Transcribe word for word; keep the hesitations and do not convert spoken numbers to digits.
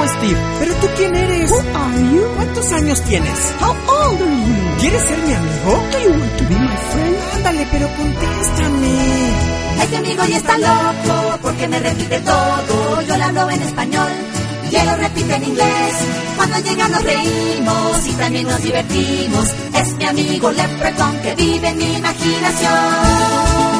llama Steve. ¿Pero tú quién eres? Who are you? ¿Cuántos años tienes? How old are you? ¿Quieres ser mi amigo? Do you want to be my friend? Ándale, pero contéstame. Este amigo ya está loco porque me repite todo. Yo le hablo en español y él lo repite en inglés. Cuando llega nos reímos y también nos divertimos. Es mi amigo Leprechaun que vive en mi imaginación.